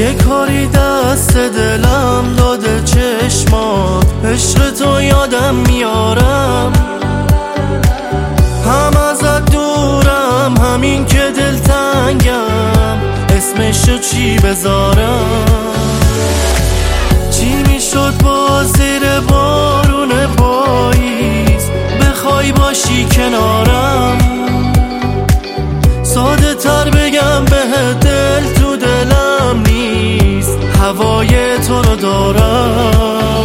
یه کاری دست دلم داده چشمات، عشق تو یادم میارم، هم ازت دورم، همین که دلتنگم، اسمشو چی بذارم؟ چی میشد با زیر بارون پاییز بخوای باشی کنارم؟ ساده تر بگم به دل تو دلم نیست، هوای تو رو دارم.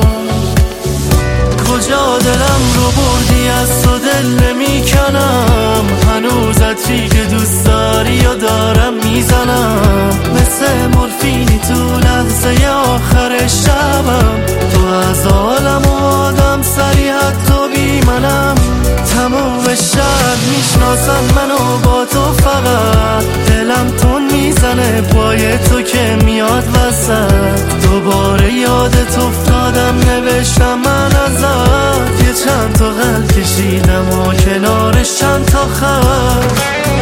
کجا دلم رو بردی از تو دل نمیکنم، هنوز عطری که دوست داری و دارم میزنم، مثل مورفینی تو لحظه آخر شبم، تو از عالم و آدم سری حتی بی منم، تموم شهر میشناسن منو با تو، فقط دلم تون میزنه پای تو که میاد وسط، دوباره یادت افتادم نوشتم من ازت، یه چند تا قلب کشیدم و کنارش چند تا خط.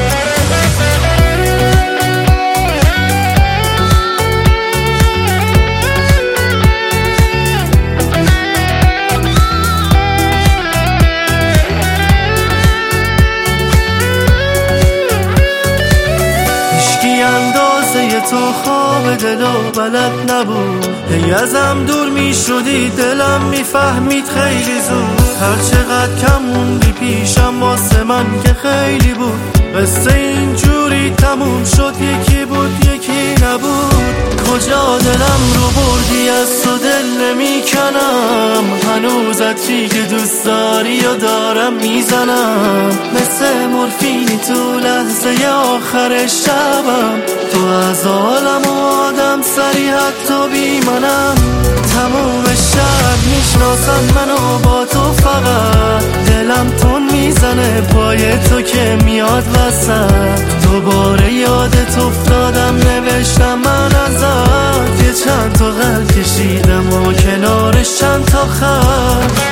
تو خواب دل و بلد نبود، هی ازم دور می شدی دلم میفهمید خیلی زود، هر چقدر کم موندی پیشم واسه من که خیلی بود، قصه اینجوری تموم شد، یکی بود یکی نبود. کجا دلم رو بردی از تو دل نمیکنم، هنوز عطری که دوست داری و دارم میزنم، مثل مورفینی تو لحظه آخر شبم، تو از عالم و آدم سری حتی بی منم، تموم شهر میشناسن منو با تو، فقط دلم تون میزنه پای تو که میاد وسط، دوباره یادت افتادم نوشتم من ازت، یه چند تا قلب کشیدم و کنارش چند تا خط.